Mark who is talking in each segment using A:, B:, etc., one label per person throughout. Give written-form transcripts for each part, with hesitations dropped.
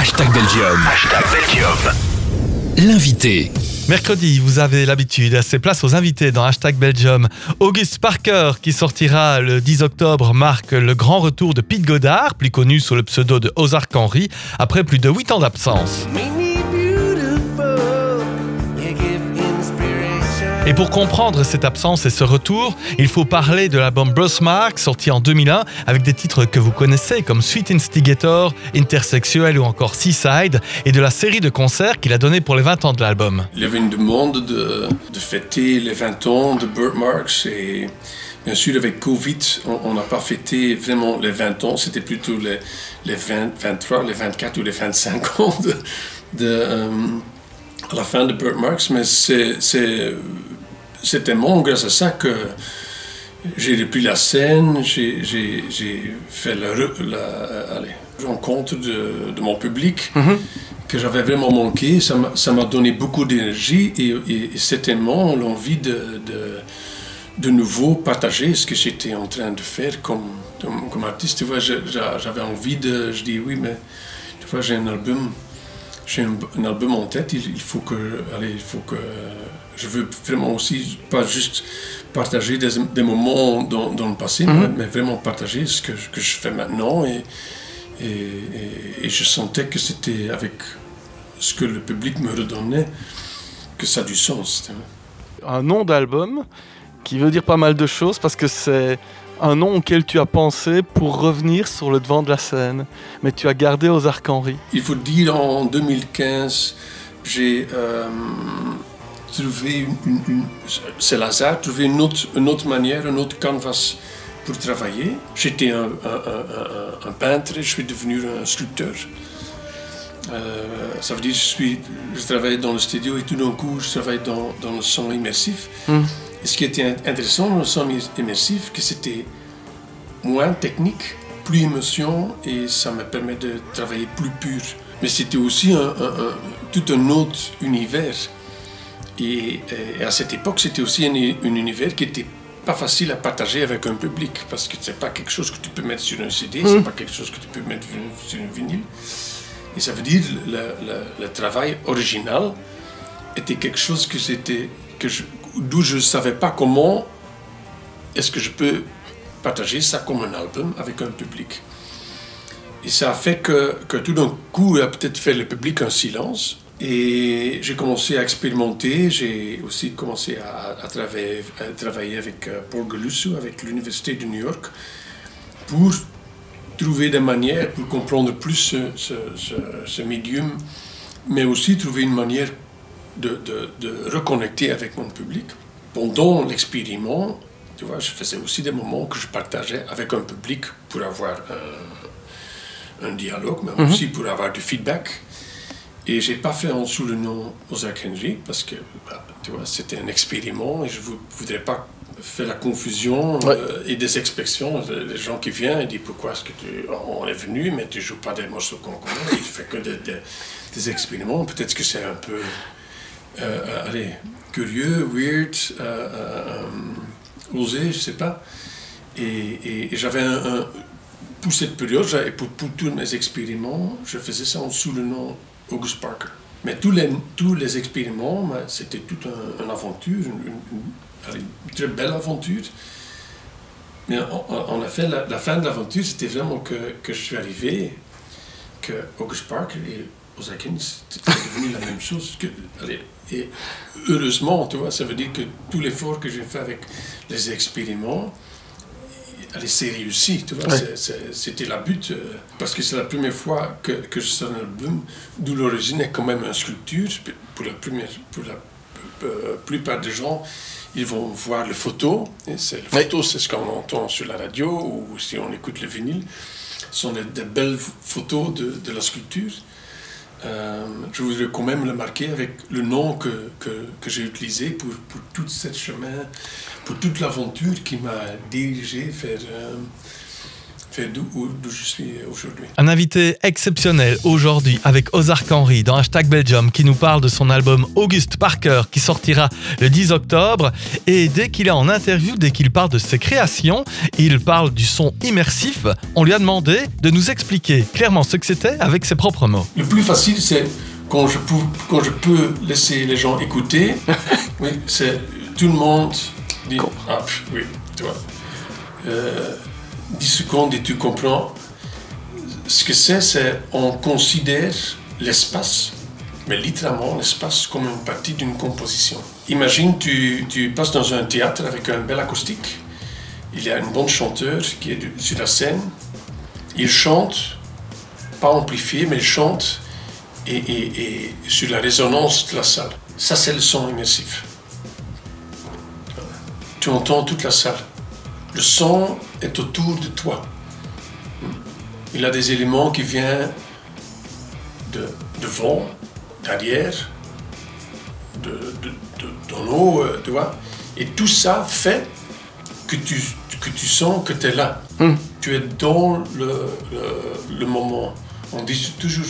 A: Hashtag Belgium. Hashtag Belgium. L'invité.
B: Mercredi, vous avez l'habitude, c'est place aux invités dans Hashtag Belgium. Auguste Parker, qui sortira le 10 octobre, marque le grand retour de Pete Godard, plus connu sous le pseudo de Ozark Henry, après plus de 8 ans d'absence. Et pour comprendre cette absence et ce retour, il faut parler de l'album Birthmark, sorti en 2001, avec des titres que vous connaissez comme Sweet Instigator, Intersexuel ou encore Seaside, et de la série de concerts qu'il a donné pour les 20 ans de l'album.
C: Il y avait une demande de fêter les 20 ans de Birthmark, et bien sûr avec Covid, on n'a pas fêté vraiment les 20 ans, c'était plutôt les 20, 23, les 24 ou les 25 ans à la fin de Birthmark, mais c'est tellement grâce à ça que j'ai repris la scène, j'ai fait la rencontre de mon public que j'avais vraiment manqué. Ça m'a donné beaucoup d'énergie et certainement l'envie de nouveau partager ce que j'étais en train de faire comme artiste. Tu vois, j'avais envie je dis oui, mais tu vois, j'ai un album en tête, il faut que je veux vraiment aussi, pas juste partager des moments dans le passé, mais vraiment partager ce que je fais maintenant et je sentais que c'était avec ce que le public me redonnait que ça a du sens.
D: Un nom d'album qui veut dire pas mal de choses parce que c'est un nom auquel tu as pensé pour revenir sur le devant de la scène, mais tu as gardé Ozark Henry.
C: Il faut dire, en 2015, j'ai trouvé c'est l'hasard, trouvé une autre manière, un autre canvas pour travailler. J'étais un peintre et je suis devenu un sculpteur. Ça veut dire je travaillais dans le studio et tout d'un coup je travaillais dans le son immersif. Et ce qui était intéressant dans le son immersif, que c'était moins technique, plus émotion, et ça me permet de travailler plus pur. Mais c'était aussi tout un autre univers. Et à cette époque, c'était aussi un univers qui n'était pas facile à partager avec un public, parce que c'est pas quelque chose que tu peux mettre sur un CD, c'est pas quelque chose que tu peux mettre sur un vinyle. Et ça veut dire le travail original était quelque chose d'où je ne savais pas comment est-ce que je peux partager ça comme un album avec un public. Et ça a fait que tout d'un coup, il a peut-être fait le public un silence. Et j'ai commencé à expérimenter. J'ai aussi commencé à travailler avec Paul Galusso, avec l'Université de New York, pour trouver des manières pour comprendre plus ce médium, mais aussi trouver une manière de reconnecter avec mon public. Pendant l'expériment, tu vois, je faisais aussi des moments que je partageais avec un public pour avoir un dialogue, mais aussi pour avoir du feedback. Et je n'ai pas fait en dessous le nom Ozark Henry parce que tu vois, c'était un expériment et je ne voudrais pas faire la confusion et des expressions. Les gens qui viennent et disent pourquoi est-ce que on est venu, mais tu ne joues pas des morceaux qu'on connaît, tu fais que des expériments. Peut-être que c'est un peu curieux, weird, osé, je ne sais pas. Et j'avais pour cette période, et pour tous mes expériments, je faisais ça en dessous le nom Auguste Parker. Mais tous les expériments, c'était toute une aventure, une très belle aventure. Mais en effet, la fin de l'aventure, c'était vraiment que je suis arrivé, que Auguste Parker et Ozark Henry, c'était devenu la même chose. Et heureusement, tu vois, ça veut dire que tout l'effort que j'ai fait avec les expériments, c'est réussi, tu vois, c'était la but, parce que c'est la première fois que je sors un album d'où l'origine est quand même une sculpture. Pour la plupart des gens, ils vont voir les photos, et les photos, c'est ce qu'on entend sur la radio ou si on écoute le vinyle, ce sont des belles photos de la sculpture. Je voudrais quand même le marquer avec le nom que j'ai utilisé pour tout ce chemin, pour toute l'aventure qui m'a dirigé vers d'où je suis aujourd'hui.
B: Un invité exceptionnel aujourd'hui avec Ozark Henry dans Hashtag Belgium qui nous parle de son album August Parker qui sortira le 10 octobre. Et dès qu'il est en interview, dès qu'il parle de ses créations, il parle du son immersif. On lui a demandé de nous expliquer clairement ce que c'était avec ses propres mots.
C: Le plus facile, c'est quand je peux laisser les gens écouter. Oui, c'est tout le monde dit oui, tu vois. 10 secondes et tu comprends. Ce que c'est on considère l'espace, mais littéralement l'espace comme une partie d'une composition. Imagine, tu passes dans un théâtre avec un bel acoustique. Il y a un bon chanteur qui est sur la scène. Il chante, pas amplifié, mais il chante et sur la résonance de la salle. Ça, c'est le son immersif. Tu entends toute la salle. Le son est autour de toi. Il a des éléments qui viennent de devant, derrière, d'en haut, tu vois. Et tout ça fait que tu sens que tu es là. Tu es dans le moment. On dit toujours,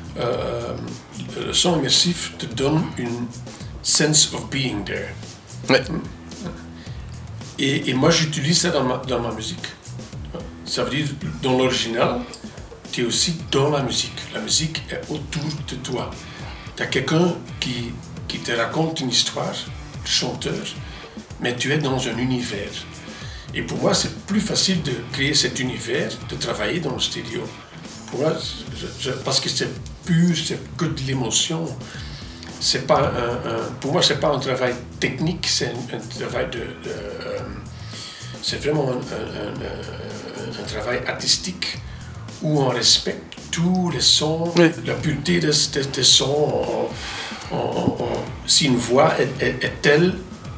C: le son immersif te donne une sense of being there.
D: Ouais.
C: Et moi, j'utilise ça dans ma musique. Ça veut dire, dans l'original, tu es aussi dans la musique. La musique est autour de toi. Tu as quelqu'un qui te raconte une histoire, le chanteur, mais tu es dans un univers. Et pour moi, c'est plus facile de créer cet univers, de travailler dans le studio. Pour moi, parce que c'est pur, c'est que de l'émotion. C'est pas pour moi, c'est pas un travail technique, c'est un travail c'est vraiment un travail artistique où on respecte tous les sons, oui. La pureté des sons. Si une voix est telle,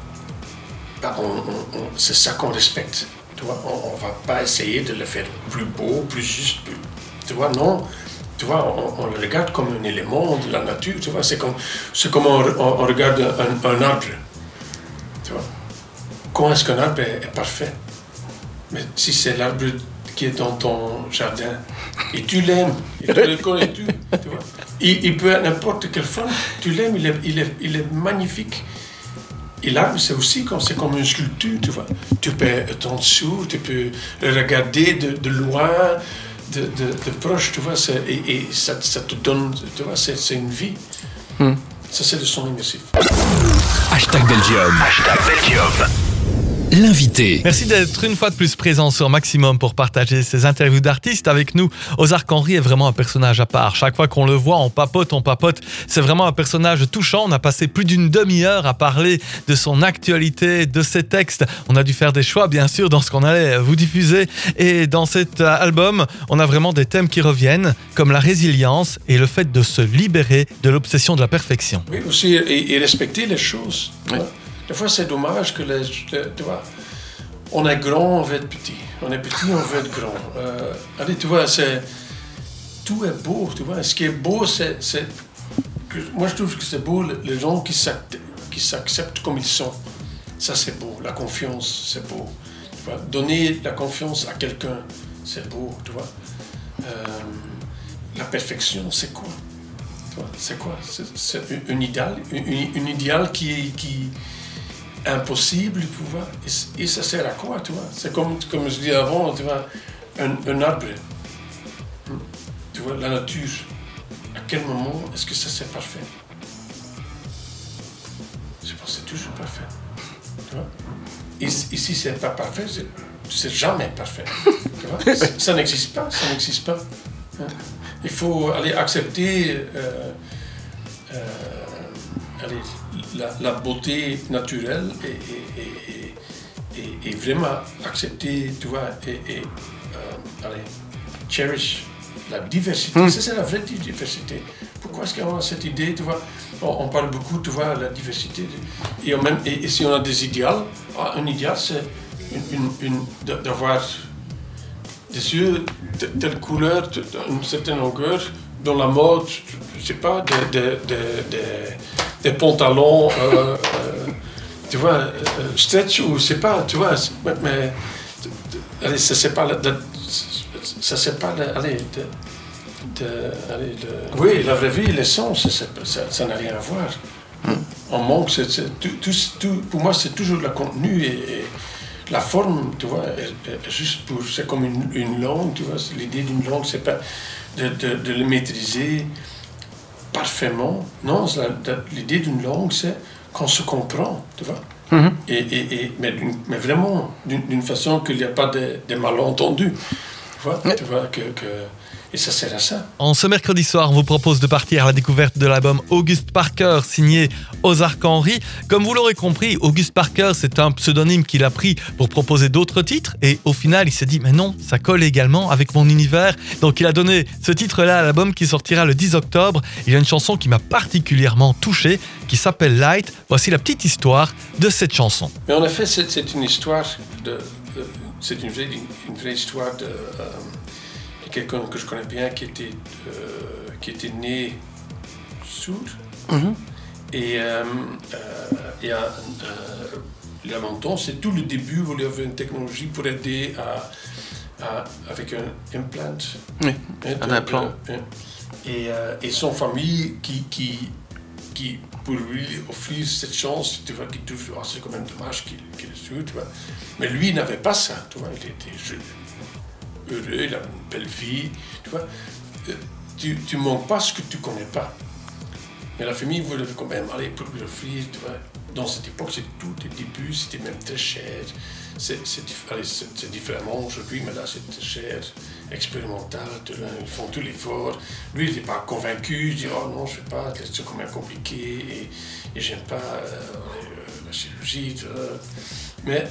C: c'est ça qu'on respecte. Tu vois, on va pas essayer de le faire plus beau, plus juste. Tu vois, non. Tu vois, on le regarde comme un élément de la nature, tu vois, c'est comme on regarde un arbre, tu vois. Quand est-ce qu'un arbre est parfait? Mais si c'est l'arbre qui est dans ton jardin, et tu l'aimes, et tu le connais, tu vois. Il peut être n'importe quelle forme, tu l'aimes, il est magnifique. Et l'arbre, c'est comme une sculpture, tu vois. Tu peux être en dessous, tu peux le regarder de loin, de proche, tu vois, et ça te donne, tu vois, c'est une vie. Ça, c'est le son immersif.
A: Hashtag Belgium. Hashtag Belgium. L'invité.
B: Merci d'être une fois de plus présent sur Maximum pour partager ces interviews d'artistes avec nous. Ozark Henry est vraiment un personnage à part. Chaque fois qu'on le voit, on papote. C'est vraiment un personnage touchant. On a passé plus d'une demi-heure à parler de son actualité, de ses textes. On a dû faire des choix, bien sûr, dans ce qu'on allait vous diffuser. Et dans cet album, on a vraiment des thèmes qui reviennent, comme la résilience et le fait de se libérer de l'obsession de la perfection.
C: Oui, aussi, et respecter les choses. Oui. Des fois, c'est dommage que tu vois, on est grand, on veut être petit. On est petit, on veut être grand. Allez, tu vois, tout est beau, tu vois. Ce qui est beau, moi, je trouve que c'est beau, les gens qui s'acceptent comme ils sont. Ça, c'est beau. La confiance, c'est beau. Tu vois, donner la confiance à quelqu'un, c'est beau, tu vois. La perfection, c'est quoi? Tu vois, c'est quoi? C'est un idéal, une idéal qui impossible, tu vois, et ça sert à quoi, tu vois? C'est comme je disais avant, tu vois, un arbre, tu vois, la nature, à quel moment est-ce que ça c'est parfait? Je pense que c'est toujours parfait, tu vois? Et si c'est pas parfait, c'est jamais parfait, tu vois? Ça n'existe pas, hein? Il faut aller accepter la beauté naturelle et vraiment accepter, tu vois, cherish la diversité. Ça, c'est la vraie diversité. Pourquoi est-ce qu'on a cette idée, tu vois, on parle beaucoup, tu vois, la diversité. Et si on a des idéaux, un idéal, c'est d'avoir des yeux de telle couleur, d'une certaine longueur, dans la mode, je sais pas, des pantalons, tu vois, stretch ou je sais pas, tu vois, mais allez, c'est pas ça c'est pas oui, la vraie vie, les sons, ça n'a rien à voir. On manque, tout, pour moi, c'est toujours le contenu et la forme, tu vois, c'est comme une langue, tu vois. L'idée d'une langue, c'est pas de le maîtriser parfaitement. Non, l'idée d'une langue, c'est qu'on se comprend, tu vois. Mais vraiment, d'une façon qu'il n'y a pas de malentendus. Tu vois et ça sert à ça.
B: En ce mercredi soir, on vous propose de partir à la découverte de l'album August Parker, signé Ozark Henry. Comme vous l'aurez compris, August Parker, c'est un pseudonyme qu'il a pris pour proposer d'autres titres. Et au final, il s'est dit, mais non, ça colle également avec mon univers. Donc il a donné ce titre-là à l'album qui sortira le 10 octobre. Il y a une chanson qui m'a particulièrement touché, qui s'appelle Light. Voici la petite histoire de cette chanson.
C: Mais en effet, c'est une histoire c'est une vraie histoire de quelqu'un que je connais bien qui était né sourd. Et il y a longtemps, c'est tout le début où il y avait une technologie pour aider avec un implant.
D: Oui, un implant.
C: Et son famille qui pour lui offrir cette chance, tu vois, qui touche, c'est quand même dommage qu'il est sourd, tu vois. Mais lui, il n'avait pas ça, tu vois, il était jeune. Heureux, il a une belle vie, tu vois. Tu manques pas ce que tu connais pas. Mais la famille voulait quand même aller pour lui offrir, tu vois. Dans cette époque, c'est tout les débuts, c'était même très cher. C'est différemment aujourd'hui, mais là, c'est très cher, expérimental, ils font tout l'effort. Lui, il n'était pas convaincu, il dit « Oh non, je ne sais pas, c'est quand même compliqué, et j'aime pas la chirurgie, tu vois. » Mais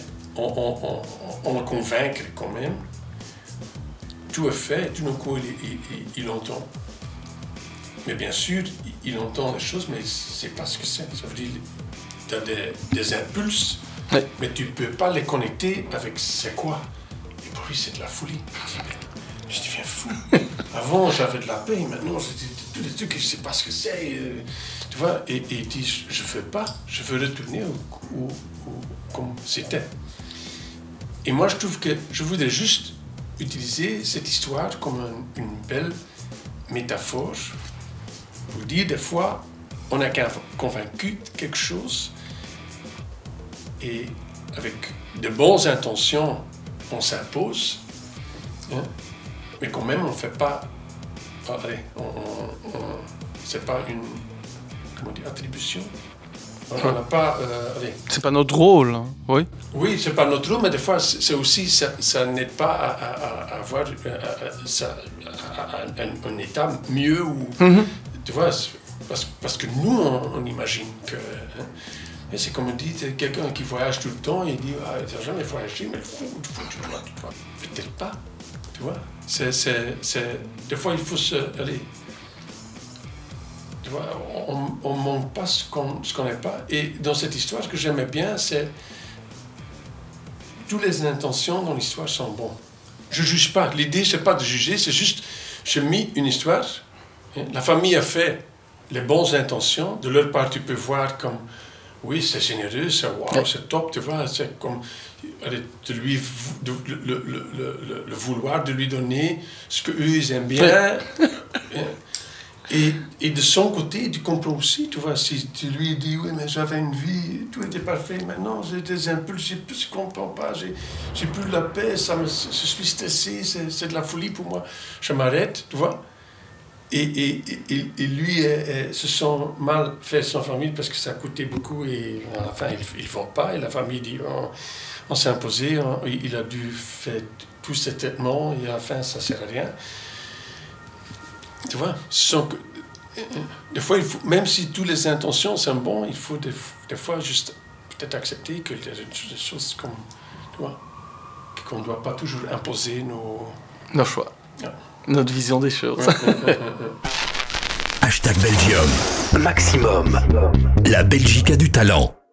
C: on le convaincre quand même. Tout est fait, tout d'un coup, il entend. Mais bien sûr, il entend les choses, mais c'est pas ce que c'est. Ça veut dire, tu as des impulses, mais tu peux pas les connecter avec c'est quoi. Et pour lui, c'est de la folie. Je deviens fou. Avant, j'avais de la paix, maintenant, tous les trucs, je sais pas ce que c'est. Tu vois, et il dit, je veux pas, je veux retourner comme c'était. Et moi, je trouve que je voudrais juste utiliser cette histoire comme une belle métaphore pour dire des fois on est convaincu de quelque chose et avec de bonnes intentions on s'impose, mais quand même on ne fait pas, c'est pas une attribution. On n'a pas.
D: C'est pas notre rôle, hein. Oui.
C: Oui, c'est pas notre rôle, mais des fois, c'est aussi, ça n'aide pas à avoir un état mieux ou. Tu vois, parce que nous, on imagine que. Mais c'est comme on dit, quelqu'un qui voyage tout le temps, il dit ah, il n'a jamais voyagé, mais il faut tu vois. Peut-être pas, tu vois. Des fois, il faut aller. Tu vois, on ne manque pas ce qu'on n'est pas. Et dans cette histoire, ce que j'aimais bien, c'est toutes les intentions dans l'histoire sont bonnes. Je ne juge pas. L'idée, ce n'est pas de juger, c'est juste, j'ai mis une histoire. La famille a fait les bonnes intentions. De leur part, tu peux voir comme, oui, c'est généreux, c'est wow, c'est top, tu vois. C'est comme le vouloir de lui donner ce qu'eux, ils aiment bien. Et de son côté, tu comprends aussi, tu vois, si tu lui dis, oui, mais j'avais une vie, tout était parfait, maintenant j'ai des impulses, je ne comprends pas, j'ai plus la paix, je suis stressé, c'est de la folie pour moi, je m'arrête, tu vois. Et lui se sent mal fait son famille parce que ça a coûté beaucoup et à la fin, ils ne font pas, et la famille dit, on s'est imposé, il a dû faire tous ces traitements, et à la fin, ça ne sert à rien. Tu vois, des fois, même si toutes les intentions sont bonnes, il faut des fois juste peut-être accepter que y a des choses comme, tu vois, qu'on ne doit pas toujours imposer
D: nos choix, notre vision des choses.
A: #Belgium. Maximum. La Belgique a du talent.